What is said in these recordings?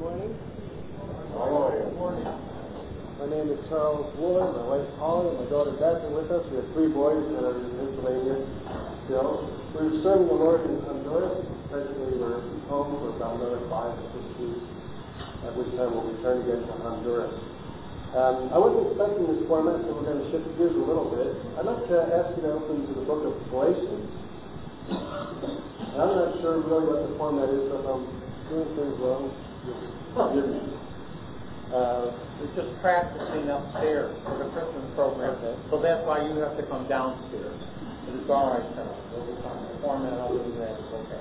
morning. My name is Charles Wooler, my wife Holly, and my daughter Beth are with us. We have 3 boys that are in Pennsylvania still. We're serving the Lord in Honduras. Presently we're home for about another 5 or 6 weeks, at which time we'll return again to Honduras. I wasn't expecting this format, so we're going to shift gears a little bit. I'd like to ask you to open to the book of Galatians. And I'm not sure really what the format is, but if I'm doing things wrong, forgive me. We're just practicing upstairs for the Christmas program, okay. So that's why you have to come downstairs. But it's all right, Charles. We'll be fine. The format other than that is okay.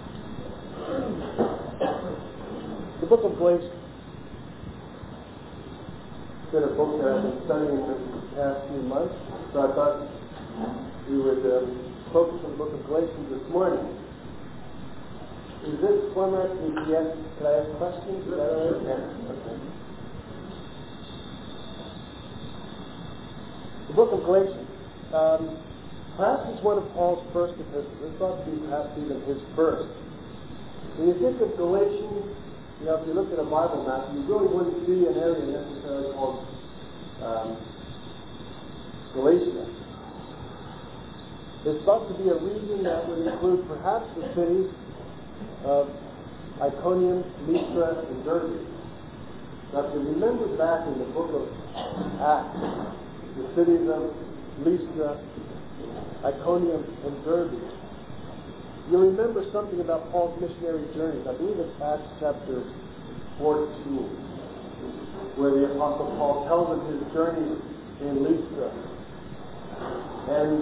The book of Galatians. It's been a book that I've been studying for the past few months, so I thought we would focus on the book of Galatians this morning. Is this format, yes, can I ask questions? Is that all right? Yeah. Okay. The book of Galatians. Perhaps it's one of Paul's first epistles. It's thought to be perhaps even his first. When you think of Galatians, if you look at a Bible map, you really wouldn't see an area necessarily called Galatia. It's thought to be a region that would include perhaps the cities of Iconium, Lystra, and Derbe. Now, if you remember back in the book of Acts, the cities of Lystra, Iconium, and Derbe, you remember something about Paul's missionary journeys. I believe it's Acts chapter 14, where the Apostle Paul tells of his journey in Lystra and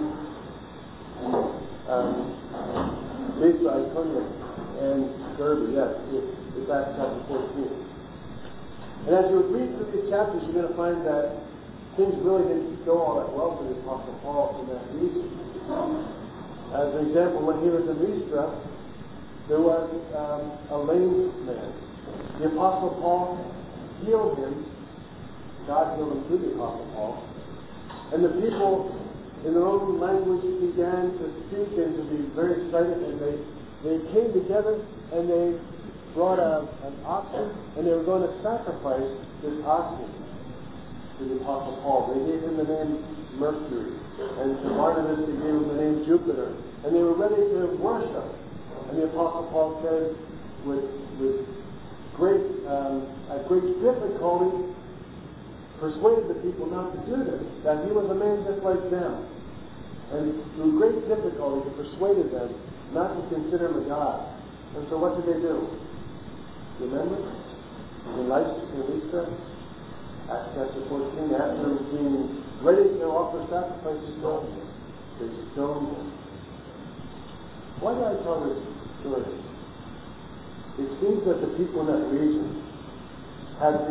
Lystra, Iconium, and Derbe. Yes, it's Acts chapter 14. And as you read through these chapters, you're going to find that things really didn't go all that well for the Apostle Paul in that region. As an example, when he was in Lystra, there was a lame man. The Apostle Paul healed him. God healed him through the Apostle Paul. And the people, in their own language, began to speak and to be very excited. And they came together and they brought an oxen, and they were going to sacrifice this oxen to the Apostle Paul. They gave him the name Mercury, and to Barnabas they gave him the name Jupiter, and they were ready to worship. And the Apostle Paul said, with great difficulty, persuaded the people not to do this, that he was a man just like them, and through great difficulty he persuaded them not to consider him a god. And so what did they do? Remember? In Lystra, Acts chapter 14, after being ready to offer sacrifice to God, they stoned him. Why do I tell this story? It seems that the people in that region had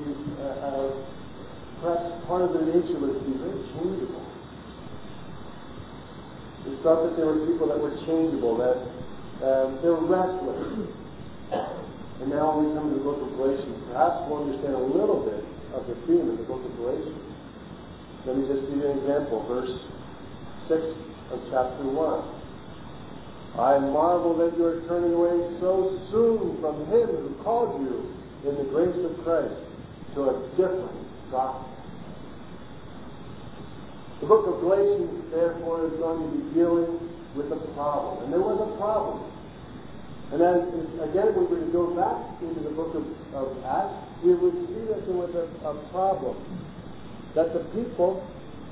perhaps part of their nature was to be very changeable. It's thought that there were people that were changeable, that they were restless. And now when we come to the book of Galatians, perhaps we'll understand a little bit of the theme of the book of Galatians. Let me just give you an example. Verse 6 of chapter 1. I marvel that you are turning away so soon from him who called you in the grace of Christ to a different gospel. The book of Galatians, therefore, is going to be dealing with a problem. And there was a problem. And then, again, when we go back into the book of Acts, we would see that there was a problem. That the people,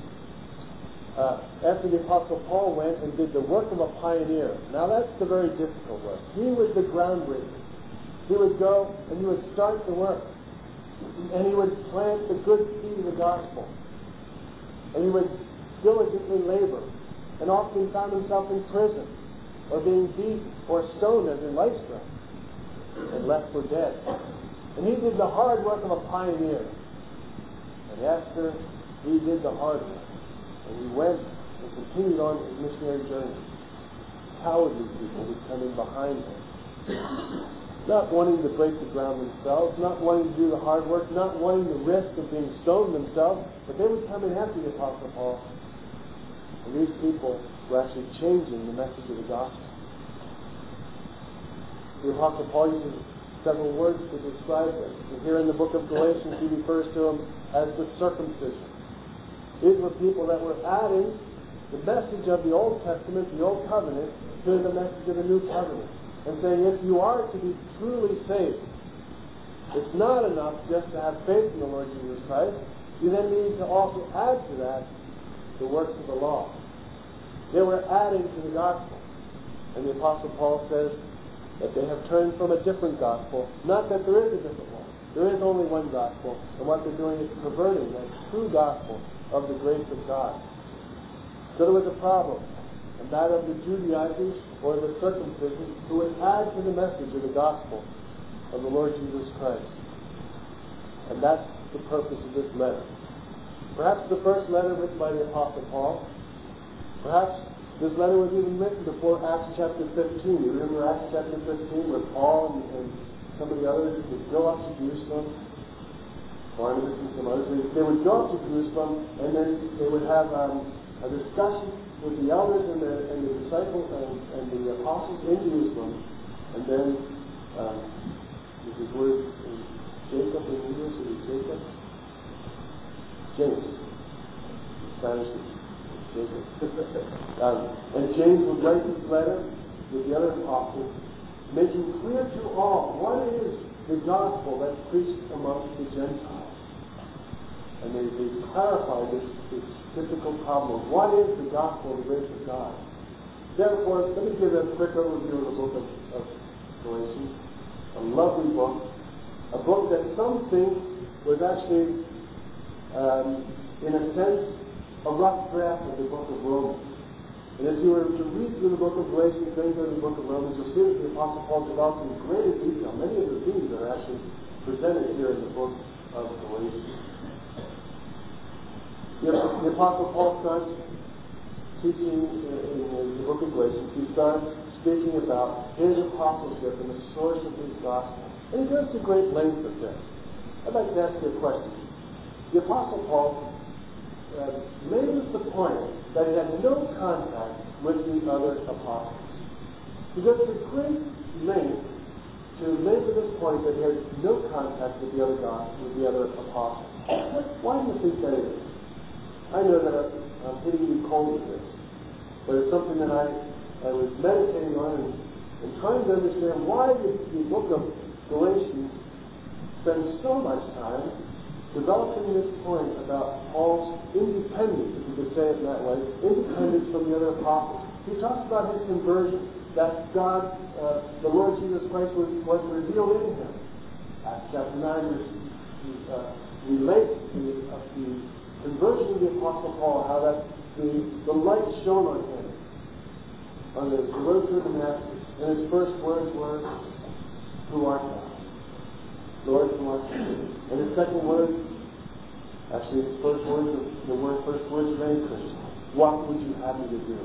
after the Apostle Paul went and did the work of a pioneer. Now that's the very difficult work. He was the groundbreaker. He would go and he would start the work. And he would plant the good seed of the gospel. And he would diligently labor. And often found himself in prison, or being beaten, or stoned as in Lystra, and left for dead. And he did the hard work of a pioneer. And after he did the hard work, and he went and continued on his missionary journey, cowardly people would come in behind him, not wanting to break the ground themselves, not wanting to do the hard work, not wanting the risk of being stoned themselves, but they would come in after the Apostle Paul. And these people were actually changing the message of the gospel. The Apostle Paul uses several words to describe this. And here in the book of Galatians, he refers to them as the circumcision. These were people that were adding the message of the Old Testament, the Old Covenant, to the message of the New Covenant. And saying, if you are to be truly saved, it's not enough just to have faith in the Lord Jesus Christ. You then need to also add to that the works of the law. They were adding to the gospel. And the Apostle Paul says that they have turned from a different gospel. Not that there is a different one. There is only one gospel. And what they're doing is perverting that true gospel of the grace of God. So there was a problem. And that of the Judaizers or the circumcision who would add to the message of the gospel of the Lord Jesus Christ. And that's the purpose of this letter. Perhaps the first letter written by the Apostle Paul. Perhaps this letter was even written before Acts chapter 15. You remember Acts chapter 15 where Paul and some of the others would go up to Jerusalem. Barnabas and some others. They would go up to Jerusalem and then they would have a discussion with the elders and the disciples and the apostles in Jerusalem. And then his word Jacob in English, is it Jacob? James. Spanish is Jacob. And James would write this letter with the other apostles, making clear to all what is the gospel that's preached amongst the Gentiles. And they clarify this typical problem of what is the gospel of the grace of God. Therefore, let me give a quick overview of the book of Galatians. A lovely book. A book that some think was actually, in a sense, a rough draft of the book of Romans. And if you were to read through the book of Galatians, then go to the book of Romans, you'll see that the Apostle Paul develops in greater detail. Many of the themes are actually presented here in the book of Galatians. The Apostle Paul starts teaching in the book of Galatians. He starts speaking about his apostleship and the source of his gospel. And he goes to great length with this. I'd like to ask you a question. The Apostle Paul made us the point that he had no contact with the other apostles. He goes to great length to make this point that he had no contact with the other apostles. Why do you think that is? I know that I'm hitting you cold with this, but it's something that I was meditating on and trying to understand why the book of Galatians spends so much time developing this point about Paul's independence, if you could say it in that way, independence from the other apostles. He talks about his conversion, that God, the Lord Jesus Christ was revealed in him. Acts chapter 9 relates the conversion of the Apostle Paul, how that the light shone on him on the road to Damascus, and his first words were, "Who art thou?" Lord, who art thou? And his second word, actually his first words of any Christian, what would you have me to do?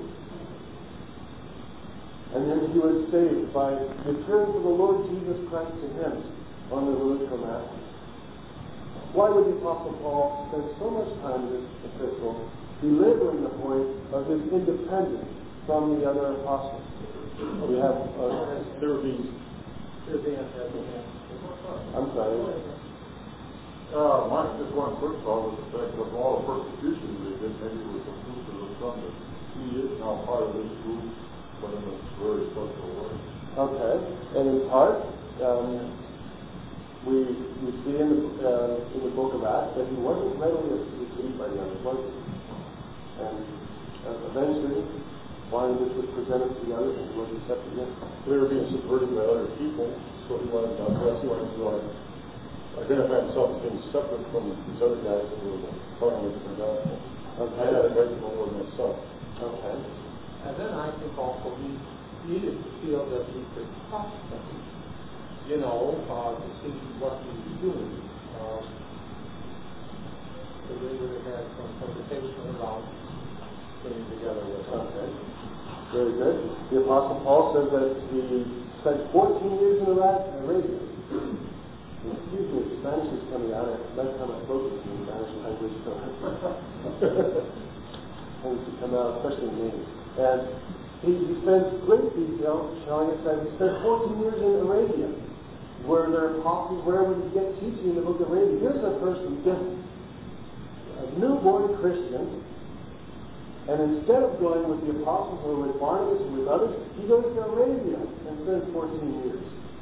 And then he was saved by the appearance of the Lord Jesus Christ to him on the road to Damascus. Why would the Apostle Paul spend so much time in this epistle belaboring the point of his independence from the other apostles? We have Here's the answer. I'm sorry. Mine just one first of all was the fact of all the persecution they did, maybe it was a proof of the son that he is now part of this group, but in a very special way. Okay, and in part, we see in the book of Acts that he wasn't readily received by the others, was he? And eventually, Barnabas was presented to the others and he was accepted again. They were being subverted by other people, so he wanted to identify himself as being separate from these other guys that were talking with the gospel. Okay. I had a great more than myself. Okay. And then I think also he needed to feel that he could trust them, to see what he was doing. So they would have had some hesitation around getting together with him. Okay. Very good. The Apostle Paul says that he spent 14 years in Arabia. Excuse me, Spanish is coming out. Last time I spoke with you in Spanish language, so tends to come out, especially in English. And he spends great detail showing us that he spent 14 years in Arabia. Were there apostles? Where would you get teaching in the book of Arabia? Here's a person, a newborn Christian, and instead of going with the apostles or with Barnabas or with others, he goes to Arabia and spends 14 years.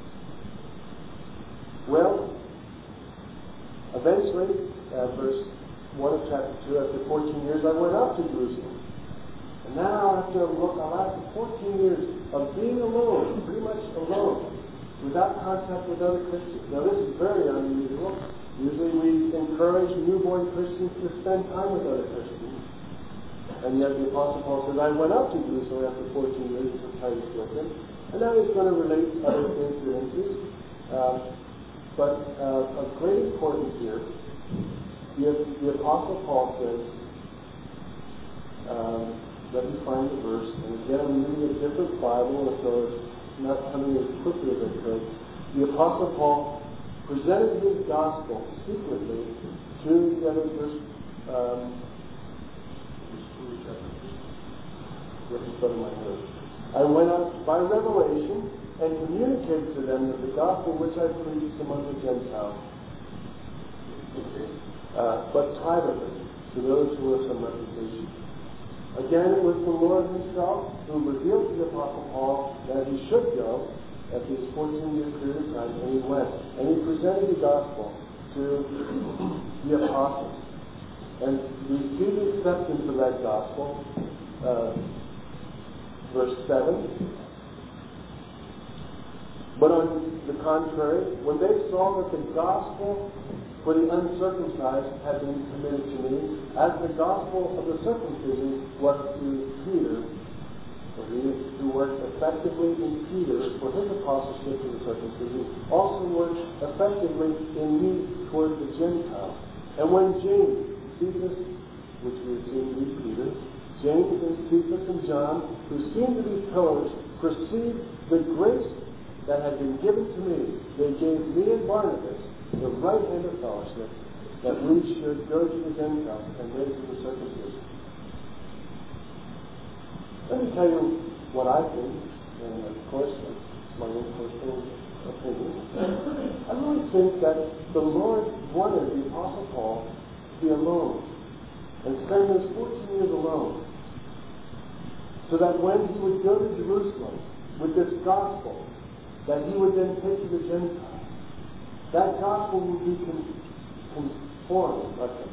Well, eventually, verse 1 of chapter 2, after 14 years, I went up to Jerusalem. And now, after 14 years of being alone, pretty much alone, without contact with other Christians. Now, this is very unusual. Usually we encourage newborn Christians to spend time with other Christians. And yet the Apostle Paul says, I went up to Jerusalem after 14 years and took Titus with him. And now he's going to relate other incidences. But of great importance here, the Apostle Paul says, let me find the verse. And again, I'm reading a different Bible, and so it's not coming as quickly as I could. The Apostle Paul presented his gospel secretly to the other verse. I went up by revelation and communicated to them that the gospel which I preached among the Gentiles, but privately to those who were of some reputation. Again, it was the Lord himself who revealed to the Apostle Paul that he should go at this 14-year period of time, and he went. And he presented the gospel to the apostles. And we see the acceptance of that gospel. Verse 7. But on the contrary, when they saw that the gospel for the uncircumcised had been committed to me, as the gospel of the circumcision was to Peter, for he who worked effectively in Peter for his apostleship to the circumcision, also worked effectively in me toward the Gentiles. And when James, Cephas, which we have seen to be Peter, James and Cephas and John, who seemed to be pillars, perceived the grace that had been given to me, they gave me and Barnabas the right hand of fellowship, that we should go to the Gentiles and they to the circumcision. Let me tell you what I think, and of course it's my own personal opinion. I really think that the Lord wanted the Apostle Paul to be alone and spend those 14 years alone, so that when he would go to Jerusalem with this gospel, that he would then take to the Gentiles. That gospel would be confirmed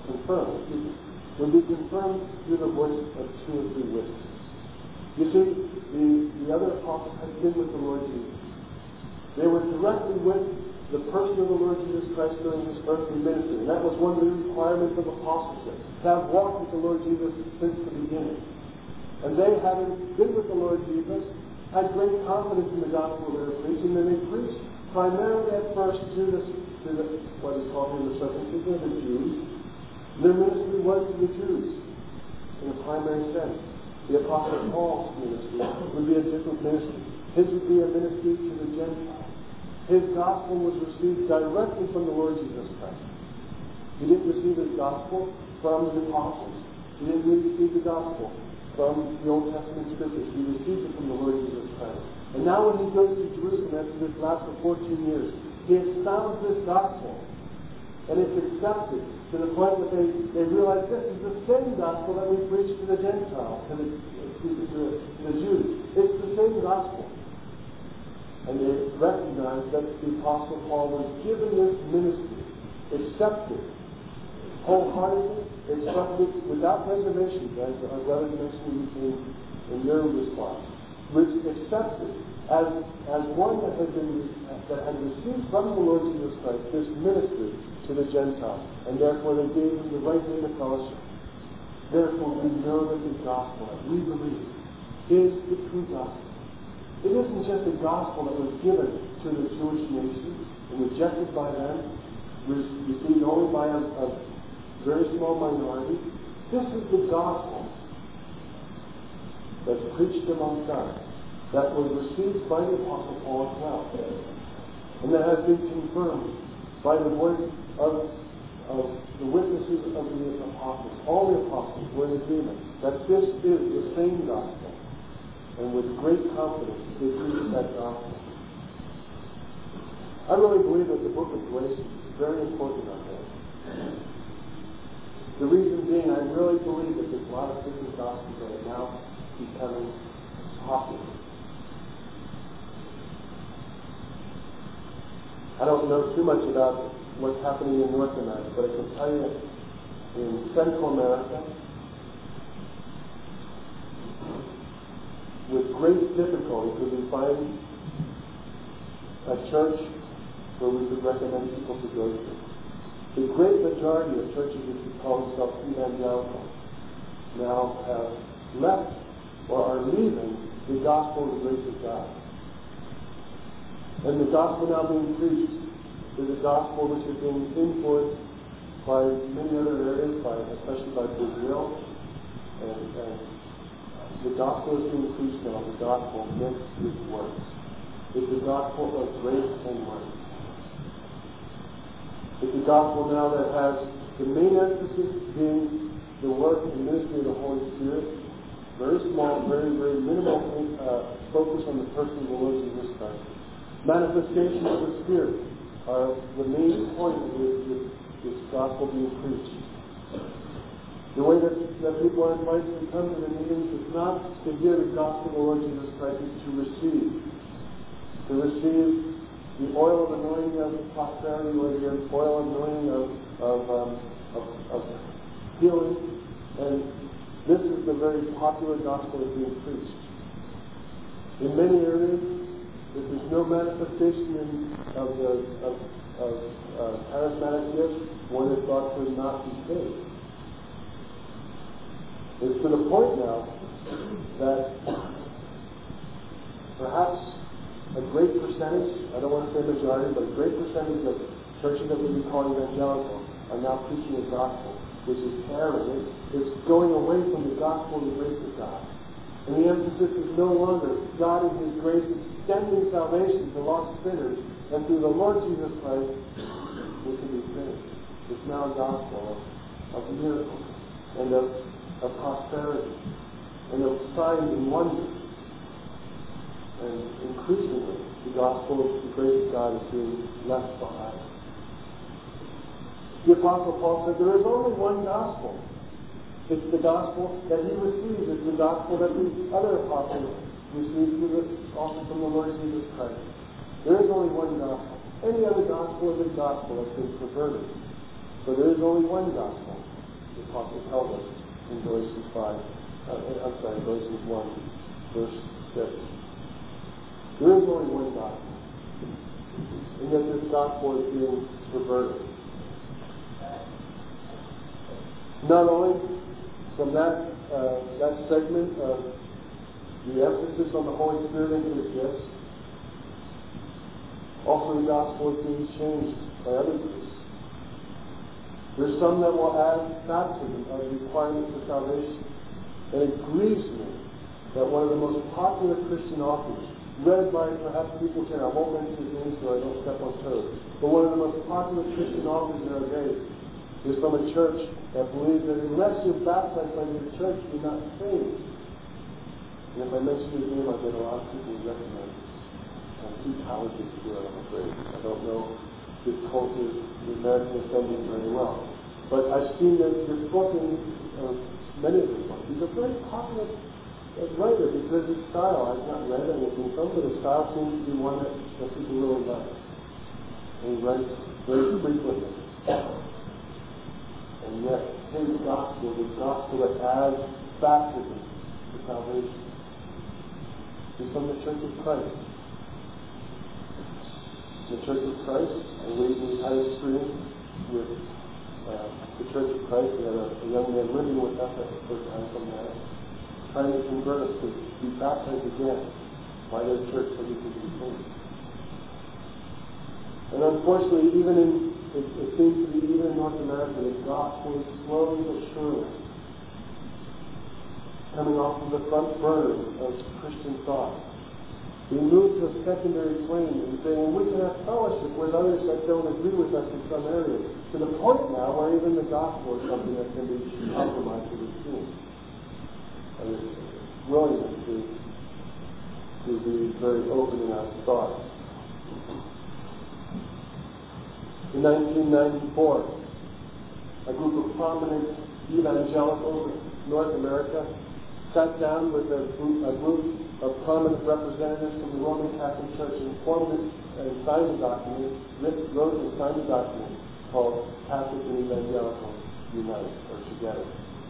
through the voice of 2 or 3 witnesses. You see, the other apostles had been with the Lord Jesus. They were directly with the person of the Lord Jesus Christ during his earthly ministry. And that was one of the requirements of apostleship, to have walked with the Lord Jesus since the beginning. And they, having been with the Lord Jesus, had great confidence in the gospel they were preaching, and they preached primarily at first to what is called here the circumcision of the Jews. Their ministry was to the Jews in a primary sense. The Apostle Paul's ministry would be a different ministry. His would be a ministry to the Gentiles. His gospel was received directly from the Lord Jesus Christ. He didn't receive his gospel from the apostles. He didn't receive the gospel from the Old Testament scriptures. He received it from the Lord Jesus Christ. And now when he goes to Jerusalem after this last for 14 years, he expounds this gospel. And it's accepted to the point that they realize this is the same gospel that we preach to the Gentiles, to the Jews. It's the same gospel. And they recognize that the Apostle Paul was given this ministry, accepted wholeheartedly, accepted without reservation, as our brothers mentioned in your response, which accepted as one that had received from the Lord Jesus Christ this ministry to the Gentiles, and therefore they gave him the right hand of fellowship. Therefore we know that the gospel that we believe is the true gospel. It isn't just a gospel that was given to the Jewish nation and rejected by them, received only by a very small minority. This is the gospel that's preached amongst us, that was received by the Apostle Paul as well, and that has been confirmed by the voice of the witnesses of the apostles. All the apostles were in agreement that this is the same gospel, and with great confidence they preached that gospel. I really believe that the book of Galatians is very important on this. The reason being, I really believe that there's a lot of different gospels that are now becoming popular. I don't know too much about what's happening in North America, but I can tell you in Central America, with great difficulty could we find a church where we could recommend people to go to. The great majority of churches which we call themselves evangelical now have left or are leaving the gospel of the grace of God. And the gospel now being preached is a gospel which is being influenced by many other areas, especially by Brazil. And the gospel is being preached now, the gospel mixed with works. It's the gospel of grace and works. It's a gospel now that has the main emphasis being the work and ministry of the Holy Spirit. Very small, very, very minimal focus on the person of the Lord Jesus Christ. Manifestations of the Spirit are the main point of this gospel being preached. The way that people are invited to come to the meetings is not to hear the gospel of the Lord Jesus Christ, it's to receive. To receive the oil of anointing of prosperity, or the oil of anointing of healing. And this is the very popular gospel that's being preached. In many areas, if there's no manifestation of charismatic gifts, one is thought to not be saved. It's to the point now that perhaps a great percentage, I don't want to say majority, but a great percentage of churches that we call evangelical are now preaching the gospel, which is erring. It's going away from the gospel of the grace of God. And the emphasis is no longer God in His grace extending salvation to lost sinners, and through the Lord Jesus Christ we can be saved. It's now a gospel of miracles and of prosperity and of signs and wonders. And increasingly, the gospel of the grace of God is being left behind. The Apostle Paul said there is only one gospel. It's the gospel that he received. It's the gospel that the other apostles received also from the Lord Jesus Christ. There is only one gospel. Any other gospel is a gospel that's been perverted. So there is only one gospel. The Apostle tells us in Galatians 1, verse 6. There is only one gospel. And yet this gospel is being perverted. Not only from that segment of the emphasis on the Holy Spirit and His gifts, also the gospel is being changed by other groups. There's some that will add baptism as a requirement for salvation. And it grieves me that one of the most popular Christian authors, read by perhaps people here, I won't mention his name so I don't step on toes, but one of the most popular Christian authors in our day is from a church that believes that unless you're baptized by your church, you're not saved. And if I mention his name, I get a lot of people who recognize it. I'm too talented to do it, I'm afraid. I don't know this culture, the American Assembly very well. But I've seen that this book in many of his books. He's a very popular writer because his style, I've not read anything from, but his style seems to be one that people really like. And he writes very frequently. And yet, his gospel, the gospel that adds baptism to salvation, is from the Church of Christ. The Church of Christ, and we had a experience with the Church of Christ. We had a young man living with us at the first time from there, trying to convert us to be baptized again by their church so we could be saved. And unfortunately, it seems to be even in North America, the gospel is slowly but surely coming off of the front burner of Christian thought. We move to a secondary plane and saying, well, we can have fellowship with others that don't agree with us in some areas. To the point now where even the gospel is something that can be compromised with the team. Willingness to be very open in our thoughts. In 1994, a group of prominent evangelicals in North America sat down with a group of prominent representatives from the Roman Catholic Church and formed and signed a document, wrote and signed a document called Catholics and Evangelicals Unite, or Together.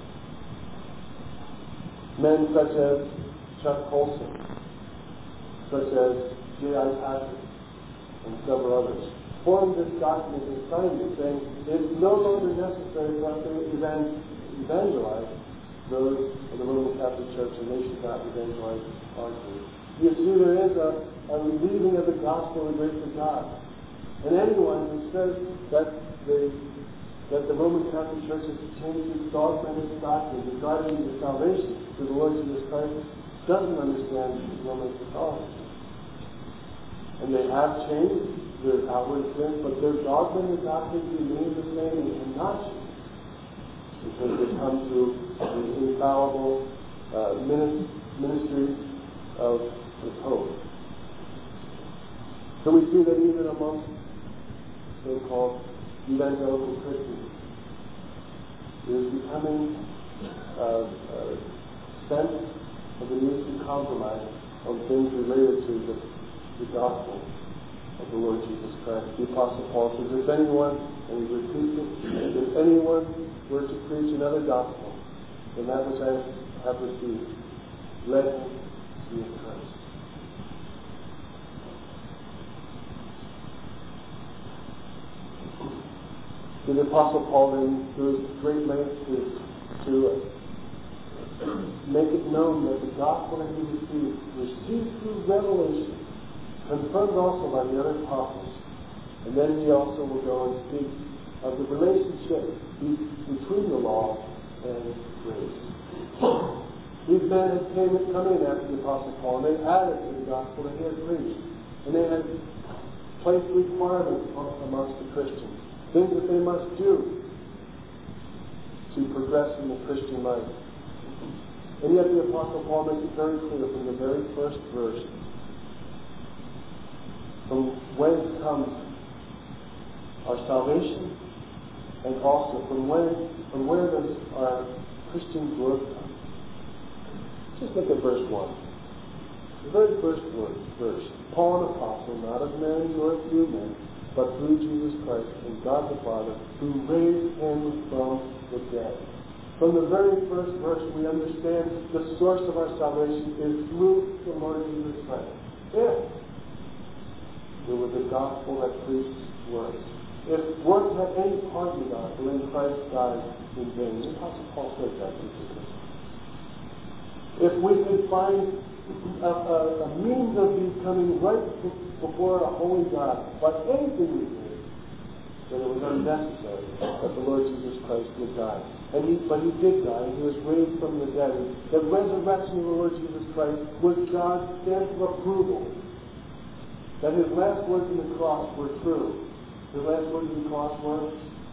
Men such as Chuck Colson, such as J.I. Patrick, and several others, formed this document and signed it, saying it's no longer necessary for us to evangelize those of the Roman Catholic Church, and they should not evangelize our group. You see, there is a leaving of the gospel of the grace of God. And anyone who says that the Roman Catholic Church has changed its dogma and its doctrine regarding the salvation through the Lord Jesus Christ doesn't understand Roman Catholicism. And they have changed their outward appearance, but their dogma and doctrine remain the same and cannot change, because they come to the infallible ministry of the Pope. So we see that even amongst so-called evangelical Christians, there is becoming a sense of the need to compromise on things related to the gospel of the Lord Jesus Christ. The Apostle Paul says, if anyone, and he repeats it, if anyone were to preach another gospel than that which I have received, let him be accursed. The Apostle Paul then goes great lengths to make it known that the gospel that he received through revelation, confirmed also by the other apostles. And then he also will go and speak of the relationship between the law and grace. These men had come in after the Apostle Paul, and they added to the gospel that he had preached. And they had placed requirements amongst the Christians, things that they must do to progress in the Christian life. And yet the Apostle Paul makes it very clear from the very first verse, from whence comes our salvation, and also from where does our Christian growth come. Just look at verse 1. The very first verse. Paul, an apostle, not of men nor through men, but through Jesus Christ and God the Father, who raised him from the dead. From the very first verse, we understand the source of our salvation is through the Lord Jesus Christ. If there was a gospel that preached works, if works had any part in the gospel, then Christ died in vain. The Apostle Paul says that. If we could find a means of becoming right before a holy God by anything we did, then it was unnecessary that the Lord Jesus Christ would die. But he did die, and he was raised from the dead. The resurrection of the Lord Jesus Christ was God's stamp of approval that his last words on the cross were true. His last words on the cross were,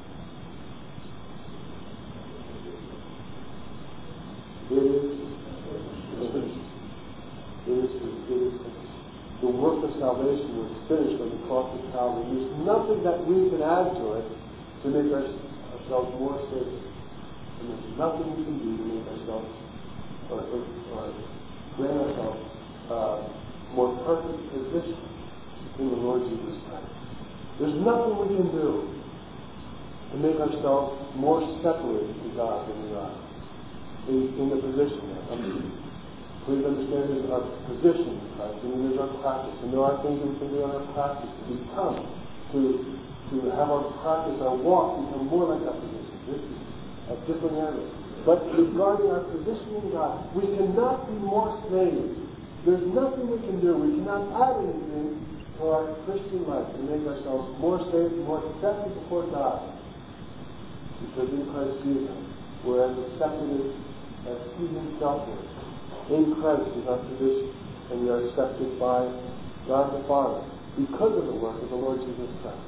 it is finished. It is finished. The work of salvation was finished on the cross of Calvary. There's nothing that we can add to it to make ourselves more safe. And there's nothing we can do to make ourselves or grant ourselves more perfect position in the Lord Jesus Christ. There's nothing we can do to make ourselves more separated from God than we are in the position there. Please understand there's our position in Christ, and there's our practice. And there are things we can do in our practice to become, to have our practice, our walk, become more like our position. This is a different area. But regarding our position in God, we cannot be more saved. There's nothing we can do. We cannot add anything to our Christian life to make ourselves more saved, more accepted before God. Because in Christ Jesus, we're as accepted as He Himself is. In Christ is our position, and we are accepted by God the Father because of the work of the Lord Jesus Christ.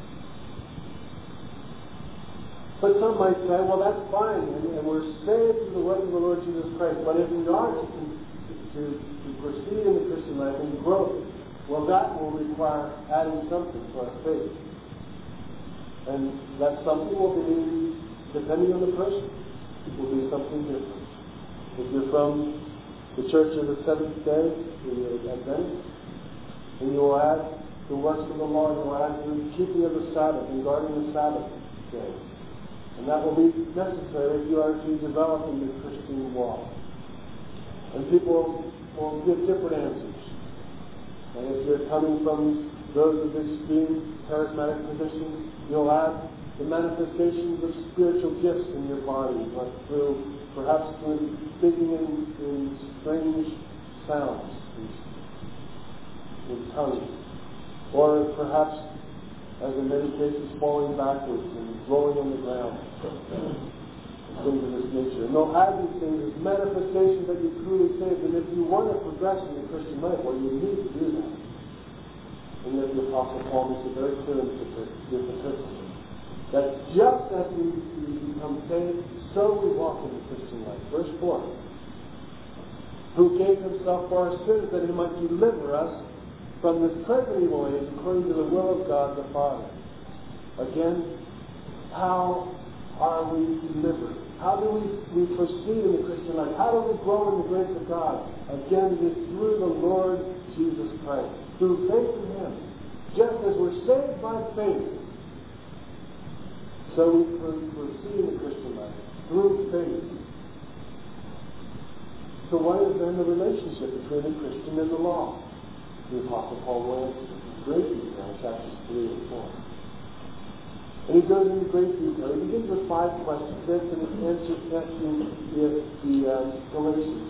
But some might say, well, that's fine, and we're saved through the work of the Lord Jesus Christ. But if we are to proceed in the Christian life and grow, well, that will require adding something to our faith. And that something will be, depending on the person, will be something different. If you're from the Church of the Seventh Day, you're Adventist, and you will add the works of the law, you will add the keeping of the Sabbath and guarding the Sabbath day. And that will be necessary if you are to develop in the Christian walk. And people will give different answers. And if you're coming from those of extreme charismatic positions, you'll add the manifestations of spiritual gifts in your body, like perhaps through speaking in strange sounds, in tongues, or perhaps, as in many cases, falling backwards and rolling on the ground, things of this nature. And they'll add these things as manifestations that you truly saved. And if you want to progress in the Christian life, well, you need to do that. And yet the Apostle Paul makes it very clear in this epistle that just as we become saved, so we walk in the Christian life. Verse 4. Who gave himself for our sins that he might deliver us from this present evil age according to the will of God the Father. Again, how are we delivered? How do we proceed in the Christian life? How do we grow in the grace of God? Again, it is through the Lord Jesus Christ. Through faith in Him. Just as we're saved by faith, so we proceed in the Christian life. Through faith. So what is then the relationship between the Christian and the law? The Apostle Paul went into great detail in chapters 3 and 4. And he goes into great detail. He begins with 5 questions. Then and he answers the Galatians.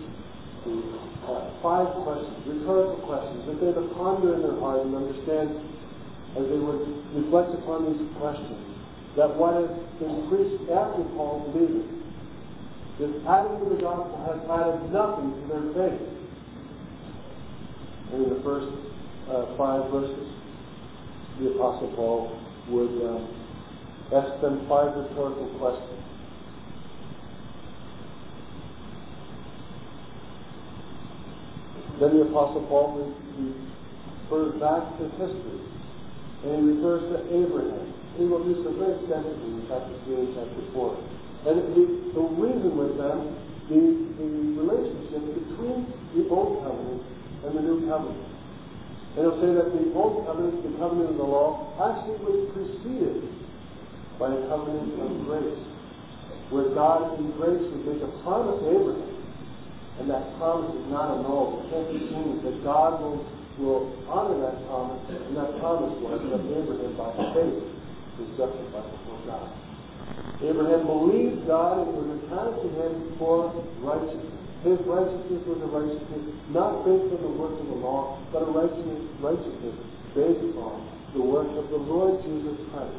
5 questions, rhetorical questions, that they're to ponder in their heart and understand as they would reflect upon these questions, that what has been preached after Paul's leaving, this adding to the gospel has added nothing to their faith. And in the first 5 verses, the Apostle Paul would ask them 5 rhetorical questions. Then the Apostle Paul refers back to history, and he refers to Abraham. He will do so very extensively in chapter 3 and chapter 4. And the reason with them, the relationship between the Old Covenant and the New Covenant. And he'll say that the Old Covenant, the covenant of the law, actually was preceded by a covenant of grace, where God in grace would make a promise to Abraham. And that promise is not annulled. It can't be changed. That God will honor that promise, and that promise was that Abraham, by faith, was justified before God. Abraham believed God, and it was accounted to him for righteousness. His righteousness was a righteousness not based on the work of the law, but a righteousness based on the work of the Lord Jesus Christ.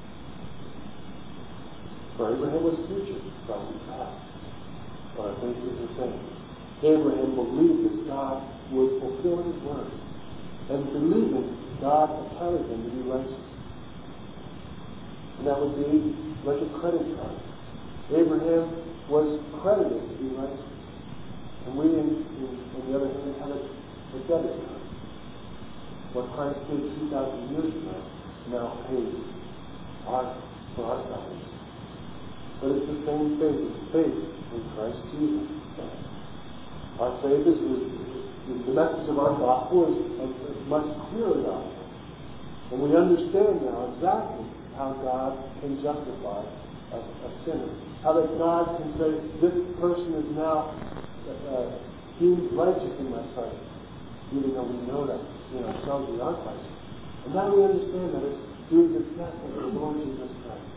For Abraham was future, God was past. Our faith is the same. Abraham believed that God would fulfill His word, and believing God accounted him to be righteous. And that would be like a credit card. Abraham was credited to be righteous, and we, on the other hand, have a debit card. What Christ did 2,000 years ago now pays for our salvation. But it's the same faith. It's faith in Christ Jesus. Our faith is the message of our gospel is a much clearer gospel. And we understand now exactly how God can justify a sinner. How that God can say, this person is now deemed righteous in my sight. Even though we know that in ourselves we aren't righteous. And now we understand that it's through the death of the Lord Jesus Christ.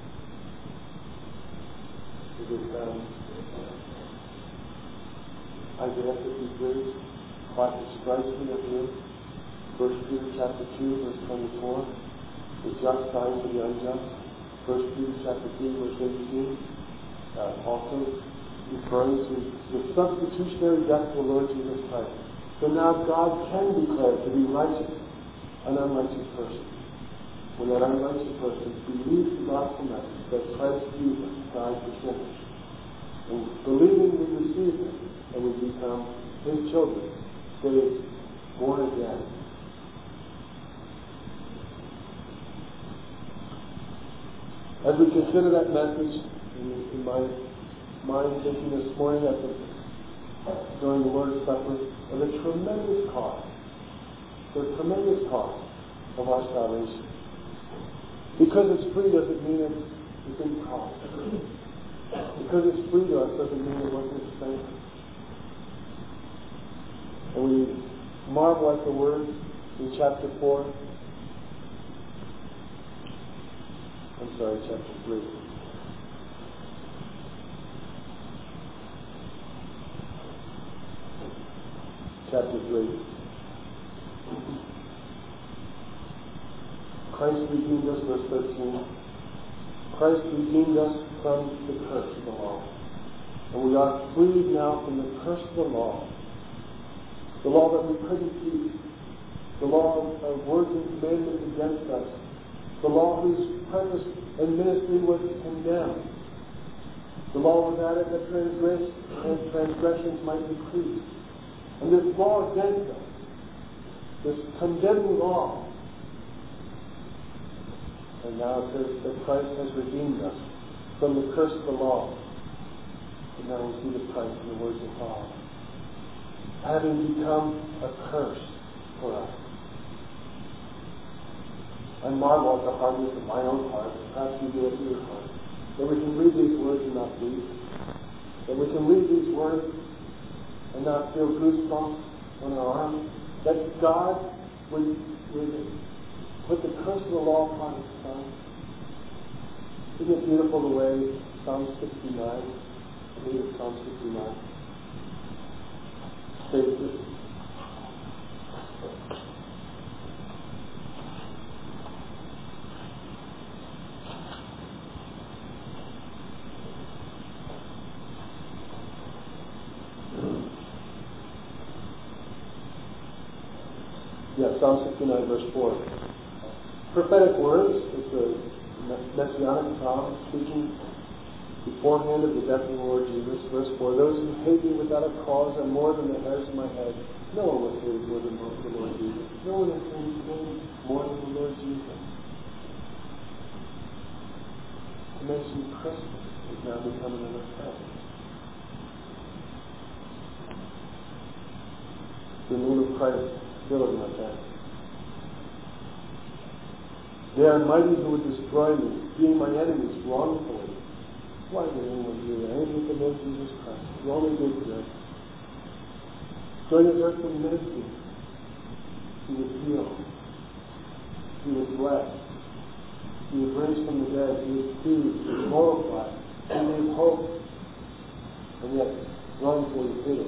It is Isaiah 53, quite strikes me of you. 1 Peter chapter 2, verse 24. The just dies for the unjust. 1 Peter chapter 3, verse 18. Also referring to the substitutionary death of the Lord Jesus Christ. So now God can declare to be righteous an unrighteous person. When that unrighteous person believes the gospel message that Christ Jesus died for sinners, and believing we receive Him, and we become His children, saved, born again. As we consider that message in my mind, thinking this morning during the Lord's Supper of the tremendous cost of our salvation. Because it's free doesn't mean it didn't cost. Because it's free to us doesn't mean it wasn't expensive. And we marvel at the word in chapter 4. Chapter 3. Chapter 3. Christ redeemed us, verse 13. Christ redeemed us from the curse of the law. And we are freed now from the curse of the law. The law that we couldn't keep. The law of words and commandments against us. The law whose purpose and ministry was condemned. The law was added that transgressions might decrease. And this law against us, this condemning law, and now it says that Christ has redeemed us from the curse of the law. And now we see the price in the words of Paul. Having become a curse for us. I marvel at the hardness of my own heart, perhaps you do it in your heart, that we can read these words and not weep, that we can read these words and not feel goosebumps on our arms, that God would put the curse of the law upon His Son. Isn't it beautiful the way Psalm 69, I believe it's Psalm 69, states this. Psalm 69, verse 4. Prophetic words, it's a messianic psalm speaking beforehand of the death of the Lord Jesus. Verse 4, those who hate me without a cause are more than the hairs of my head. No one was hated more than the Lord Jesus. No one has hated me more than the Lord Jesus. To mention Christmas is now becoming an offense. The name of Christ still is an offense. They are mighty who would destroy me, being my enemies wrongfully. Why did anyone do that? Anything with the Lord Jesus Christ? He only did good. During His earthly ministry, He was healed. He was blessed. He was raised from the dead. He was soothed. He was glorified. He gave hope. And yet, wrongfully hated.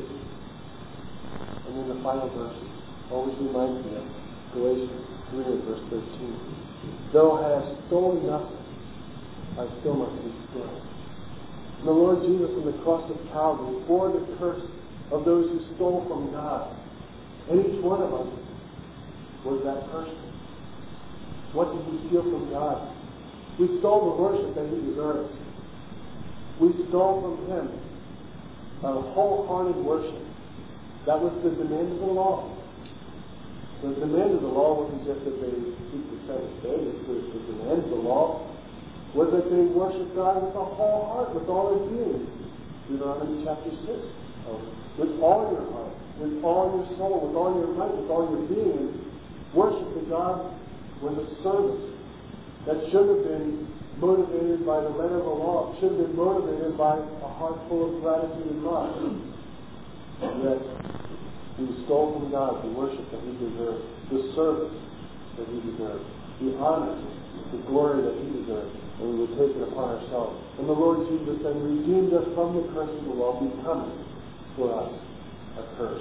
And then the final verse always reminds me of Galatians 3 and verse 13. Though I have stolen nothing, I still must be still. The Lord Jesus on the cross of Calvary bore the curse of those who stole from God. And each one of us was that person. What did we steal from God? We stole the worship that He deserves. We stole from Him a wholehearted worship. That was the demand of the law. The demand of the law wasn't just that they keep the Sabbath day. The demand of the law was that they worship God with a whole heart, with all their being. Deuteronomy chapter 6. With all your heart, with all your soul, with all your might, with all your being. Worship to God was a service that should have been motivated by the letter of the law. It should have been motivated by a heart full of gratitude and love. And yet, we stole from God the worship that He deserved, the service that He deserved, the honor, the glory that He deserved, and we would take it upon ourselves. And the Lord Jesus then redeemed us from the curse of the law, becoming for us a curse.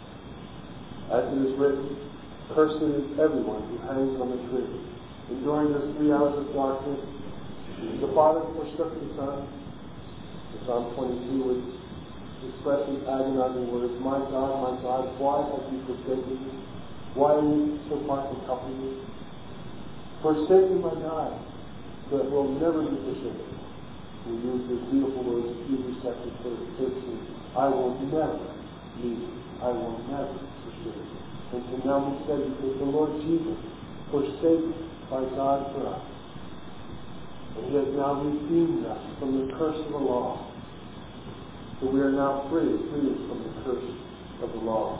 As it is written, cursed is everyone who hangs on the tree. And during those 3 hours of darkness, the Father forsook the Son. Psalm 22 was expressing agonizing words, my God, why have you forsaken me? Why are you so far from helping me? Forsaken by God, but will never be forsaken. We use these beautiful words in Hebrews chapter 13. I will never leave you. I will never forsake you. And so now we said, because the Lord Jesus forsaken by God for us. And He has now redeemed us from the curse of the law. So we are now free from the curse of the law.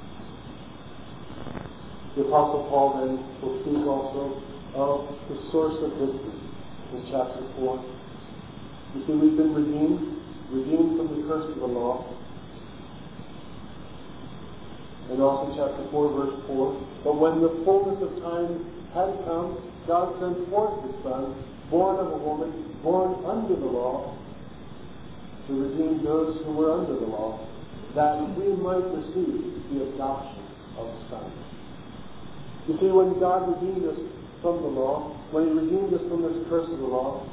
The Apostle Paul then will speak also of the source of victory in chapter 4. You see, we've been redeemed from the curse of the law. And also chapter 4, verse 4. But when the fullness of time had come, God sent forth His Son, born of a woman, born under the law, to redeem those who were under the law, that we might receive the adoption of the Son. You see, when God redeemed us from the law, when He redeemed us from this curse of the law,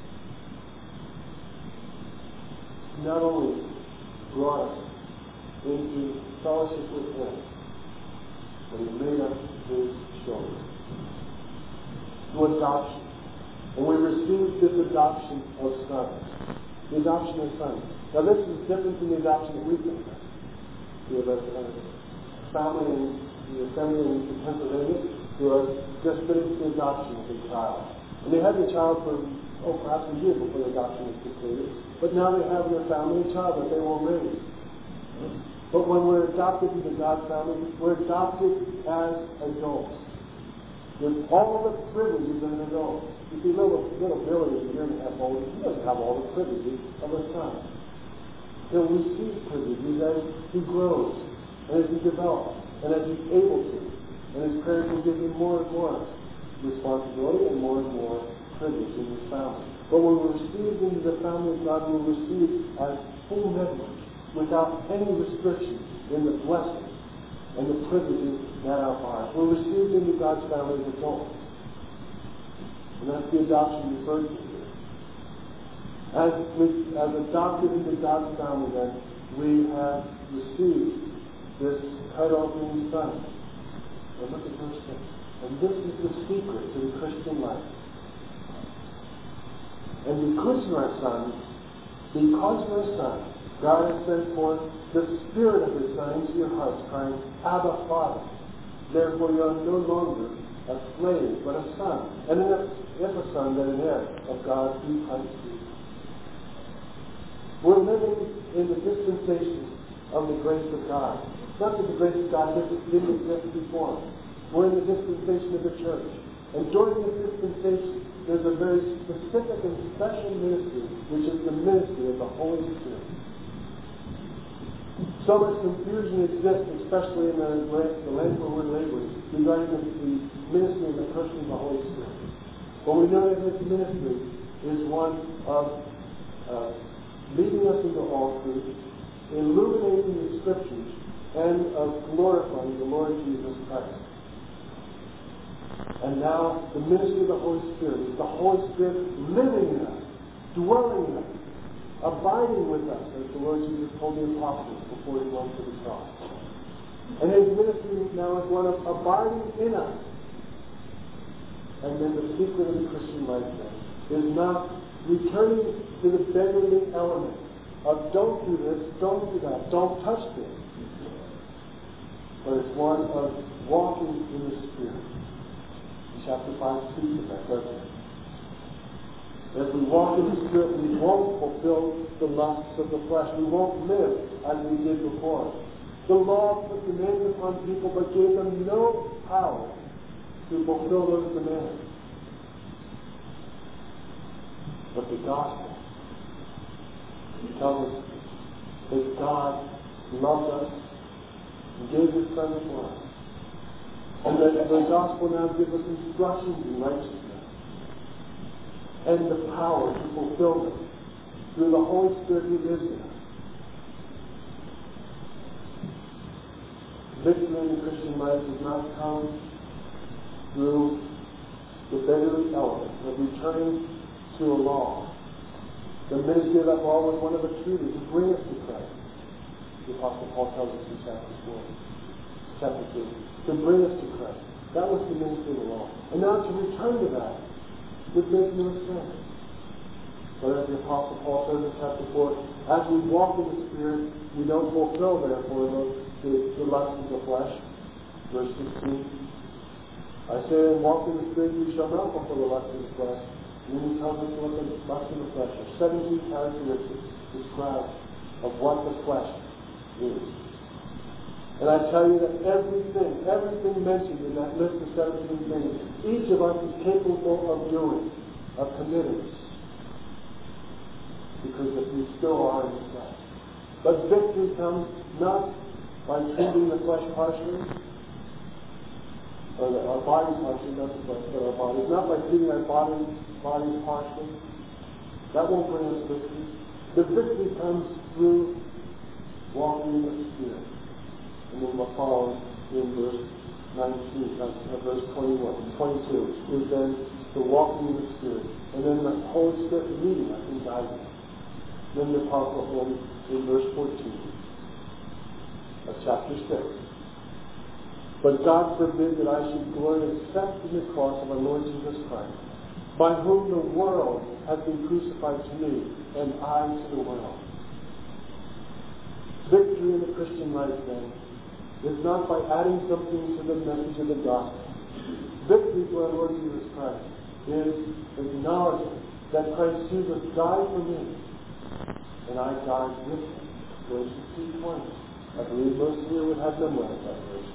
He not only brought us into fellowship with Him, but He made us His children. Through adoption. And we received this adoption of sons. The adoption of sons. Now this is different from the adoption that we've done. We have a family in the assembly in Pennsylvania who has just finished the adoption of a child. And they had the child for perhaps a year before the adoption was completed. But now they have in their family a child that they will raise. But when we're adopted into God's family, we're adopted as adults. With all the privileges of an adult. You see, little Billy is a year and a half old. He doesn't have all the privileges of a son. He'll receive privileges as he grows, and as he develops, and as he's able to. And his parents will give him more and more responsibility and more privilege in his family. But when we're received into the family of God, we're received as full members, without any restriction in the blessing and the privileges that are ours. We're received into God's family as adults. And that's the adoption referred to here. As adopted into God's family, then, we have received this title of being sons. And look at verse 6. And this is the secret to the Christian life. And because you are sons, God has sent forth the Spirit of His Son into your hearts, crying, Abba, Father. Therefore you are no longer a slave, but a son. And if a son, then an heir of God through Christ Jesus. We're living in the dispensation of the grace of God. Not that the grace of God didn't exist before. We're in the dispensation of the church. And during this dispensation, there's a very specific and special ministry, which is the ministry of the Holy Spirit. So much confusion exists, especially in the land where we're laboring, regarding the ministry of the person of the Holy Spirit. But we know that this ministry is one of leading us into all truth, illuminating the Scriptures, and of glorifying the Lord Jesus Christ. And now, the ministry of the Holy Spirit is the Holy Spirit living in us, dwelling in us, abiding with us, as the Lord Jesus told the apostles before He went to the cross. And His ministry now is one of abiding in us. And then the secret of the Christian life then is not returning to the beggarly element of don't do this, don't do that, don't touch this. But it's one of walking in the Spirit. In chapter 5 speaks of that, doesn't it? As we walk in the Spirit, we won't fulfill the lusts of the flesh. We won't live as we did before. The law put demands upon people, but gave them no power to fulfill those demands. But the gospel tells us that God loved us and gave His Son for us. And that the gospel now gives us instructions in righteousness and the power to fulfill them through the Holy Spirit who lives in us. Victory in the Christian life does not come through the beggarly element of returning to a law. The ministry of that law was one of its duties to bring us to Christ. The Apostle Paul tells us in chapter 2, to bring us to Christ. That was the ministry of the law. And now to return to that would make no sense. But as the Apostle Paul says in chapter 4, as we walk in the Spirit, we don't fulfill, therefore, the lusts of the flesh. Verse 16, I say, and walk in the Spirit, you shall not fulfill the lusts of the flesh. And then he tells us what the lust of the flesh are. 17 characteristics describe of what the flesh is. And I tell you that everything mentioned in that list of 17 things, each of us is capable of doing, of committing. Because if we still are in the flesh. But victory comes not by treating the flesh harshly, or our bodies harshly, not the flesh, but our bodies. Not by treating our bodies harshly. That won't bring us victory. The victory comes through walking in the Spirit. And then we'll follow in verse 19, verse 21 and 22 is then the walking in the Spirit. And then the Holy Spirit leading us and guiding us. Then the Apostle Paul in verse 14 of chapter 6. But God forbid that I should glory except in the cross of our Lord Jesus Christ, by whom the world has been crucified to me, and I to the world. Victory in the Christian life, then, is not by adding something to the message of the gospel. Victory for our Lord Jesus Christ is acknowledging that Christ Jesus died for me, and I died with him. Galatians 2:20. I believe most here would have memorized that verse.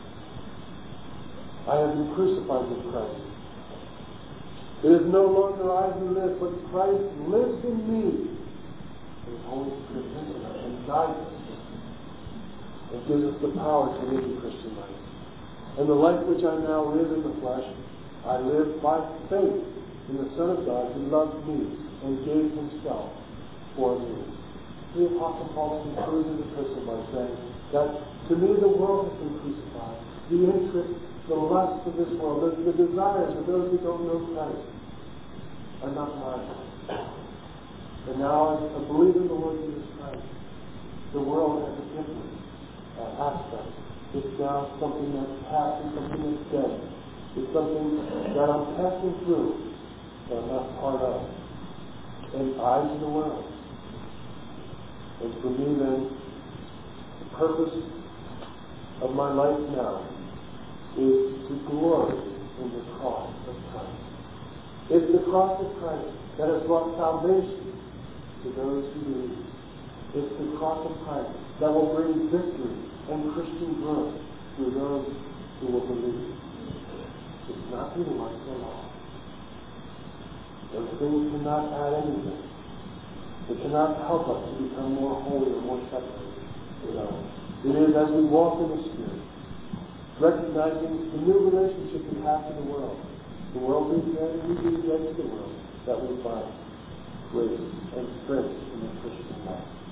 I have been crucified with Christ. It is no longer I who live, but Christ lives in me. The Holy Spirit lives in us and guides us. It gives us the power to live the Christian life. And the life which I now live in the flesh, I live by faith in the Son of God who loved me and gave himself for me. The Apostle Paul concludes his epistle by saying that to me the world has been crucified. The interest, the lust of this world, the desires of those who don't know Christ are not mine. And now as a believer in the Lord Jesus Christ, the world has a different aspect. It's now something that's passing, something that's dead. It's something that I'm passing through, but I'm not part of. And I to the world. And for me then, the purpose of my life now is to glory in the cross of Christ. It's the cross of Christ that has brought salvation to those who believe. It's the cross of Christ that will bring victory and Christian growth to those who will believe. It's not through the works of the law. Those things cannot add anything. It cannot help us to become more holy or more separate. It is as we walk in the Spirit, recognizing the new relationship we have to the world. The world being dead and we being dead to the world, that we find grace and strength in the Christian life.